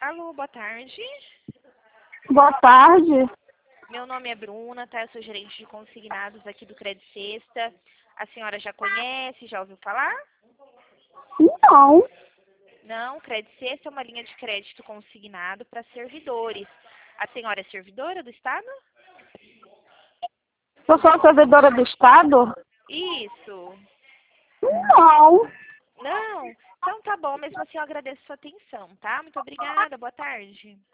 Alô, boa tarde. Boa tarde. Meu nome é Bruna, tá? Eu sou gerente de consignados aqui do Credit Sexta. A senhora já conhece, já ouviu falar? Não. Não, Credit Sexta é uma linha de crédito consignado para servidores. A senhora é servidora do Estado? Eu sou servidora do Estado? Isso. Não. Não? Então tá bom, mesmo assim eu agradeço a sua atenção, tá? Muito obrigada, boa tarde.